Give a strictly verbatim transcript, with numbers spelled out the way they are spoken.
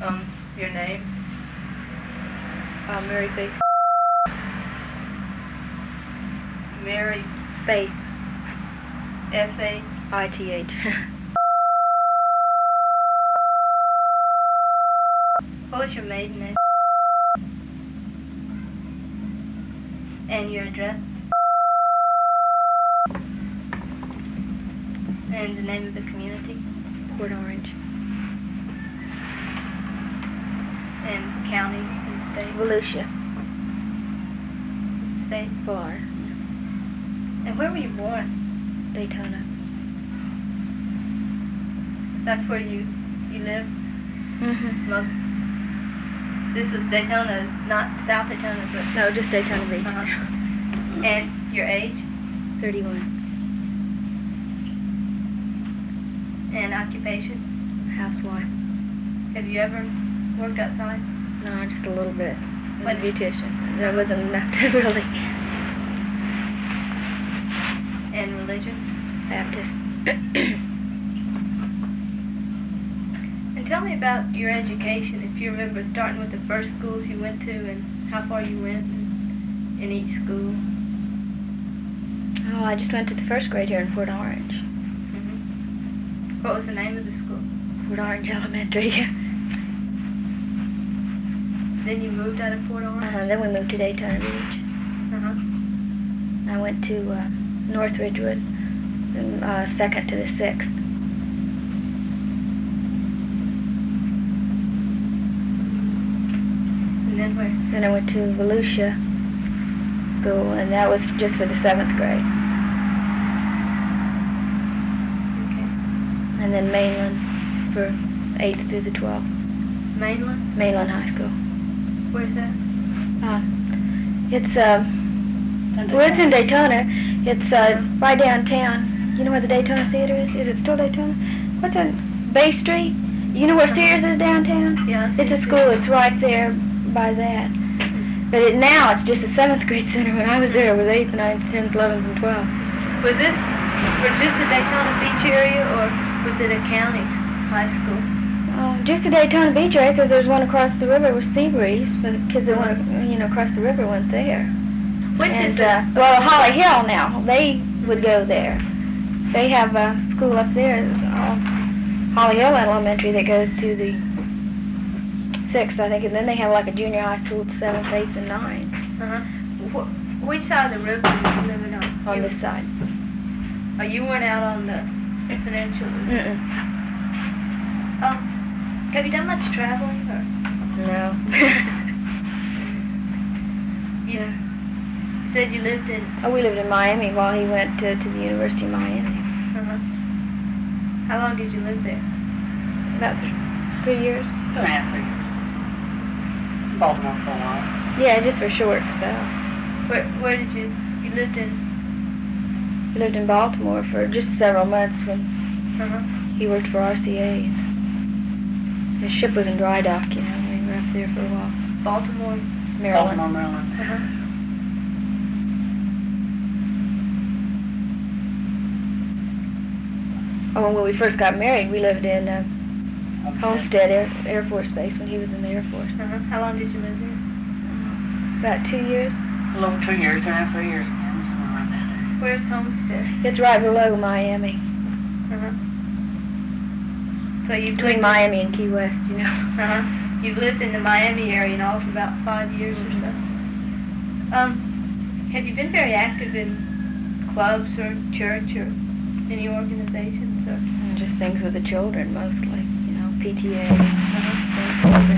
Um, your name? Uh, Mary Faith. Mary Faith. F A I T H. What was your maiden name? And your address? And the name of the community? Port Orange. And county and state? Volusia. State? Florida. And where were you born? Daytona. That's where you you live? Mm-hmm. Most. This was Daytona, not South Daytona, but. No, just Daytona Beach. Uh-huh. And your age? thirty-one. And occupation? Housewife. Have you ever worked outside? No, just a little bit. As What? a beautician. There wasn't enough to really. And religion? Baptist. And tell me about your education, if you remember starting with the first schools you went to and how far you went in, in each school. Oh, I just went to the first grade here in Port Orange. Mm-hmm. What was the name of the school? Port Orange Elementary. Then you moved out of Port Orange? Uh-huh. Then we moved to Daytona Beach. Uh-huh. I went to uh, North Ridgewood, from uh, second to the sixth. And then where? Then I went to Volusia School, and that was just for the seventh grade. Okay. And then Mainland for eighth through the twelfth. Mainland? Mainland High School. Where's that? Uh, it's, uh, well, it's in Daytona. It's uh, right downtown. You know where the Daytona Theater is? Is it still Daytona? What's that? Bay Street? You know where Sears is downtown? Yeah. It's a school. It's right there by that. But it, now it's just a seventh grade center. When I was there, it was eighth, ninth, tenth, eleventh, and twelfth. Was this for just the Daytona Beach area, or was it a county high school? Oh, just the Daytona Beach area, because there's one across the river with Seabreeze, but the kids that want to, you know, cross the river went there. Which and, is uh, well, Holly Hill now, they would go there. They have a school up there, uh, Holly Hill Elementary, that goes to the sixth, I think, and then they have like a junior high school, seventh, eighth, and ninth. Uh-huh. Wh- which side of the river were you living on? On you, this side. Oh, you weren't out on the peninsula? Mm-mm. Oh, have you done much traveling, or? No. You Yeah. s- said you lived in... Oh, we lived in Miami while he went to, to the University of Miami. Uh-huh. How long did you live there? About th- three years. Two and a half, three years. Baltimore for a while. Yeah, just for a short spell. Where Where did you... You lived in... We lived in Baltimore for just several months when Uh-huh. he worked for R C A. The ship was in dry dock, you know. We were up there for a while. Baltimore? Maryland. Baltimore, Maryland. Uh-huh. Oh, when we first got married, we lived in uh, Homestead Air, Air Force Base when he was in the Air Force. Uh-huh. How long did you live there? About two years. A little two years, two and a half, three years again. Somewhere around that. Where's Homestead? It's right below Miami. Uh-huh. So you've Between lived Miami and Key West, you know. Uh-huh. You've lived in the Miami area and all for about five years or so. Um, have you been very active in clubs or church or any organizations or? And just things with the children mostly, you know, P T A, Uh-huh. things like